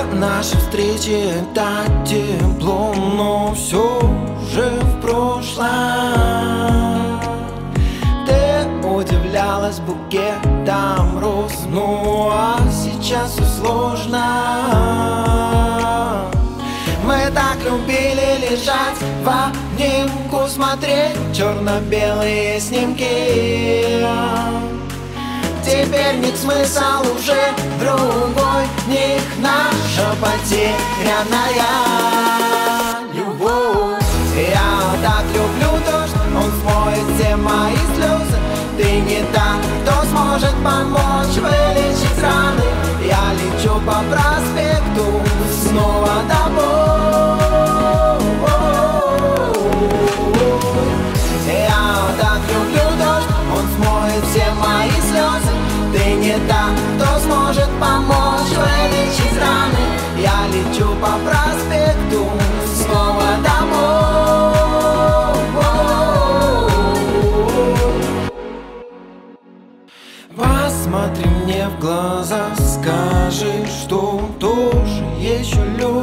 наши встречи — это тепло, но все уже в прошлом. Ты удивлялась букетом роз, ну а сейчас все сложно. Мы так любили лежать в обнимку, смотреть черно-белые снимки. Теперь нет смысла уже другой них, наша потерянная любовь. Я так люблю дождь, он смоет все мои слезы. Ты не та, кто сможет помочь вылечить раны. Я лечу по проспекту снова домой. Я так люблю дождь, он смоет все мои слезы. Ты не та, кто сможет помочь вылечить раны. Я лечу по проспекту снова домой. Посмотри мне в глаза, скажи, что тоже еще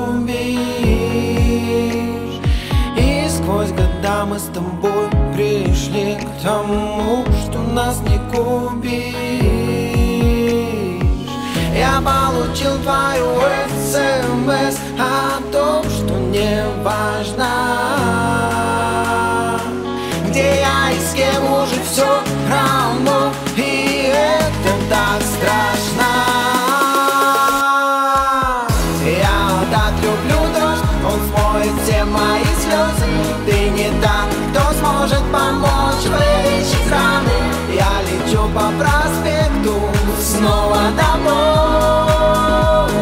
любишь. И сквозь года мы с тобой пришли к тому, что нас не купишь. Я получил твою СМС о том, что не важно, где я и с кем уже все равно. И это так страшно. Я так люблю дождь, он смоет все мои слезы. Ты не та, кто сможет помочь вылечить раны. Я лечу по проспекту снова домой.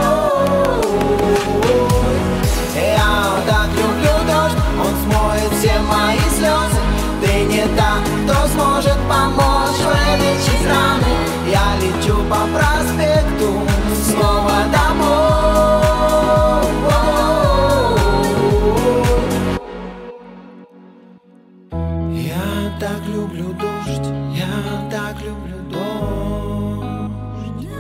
Я так люблю дождь, он смоет все мои слезы. Ты не та, кто сможет помочь вылечить раны. Я лечу по проспекту снова домой. Я так люблю дождь, я так люблю дождь.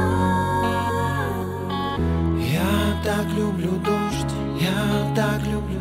Я так люблю дождь, я так люблю.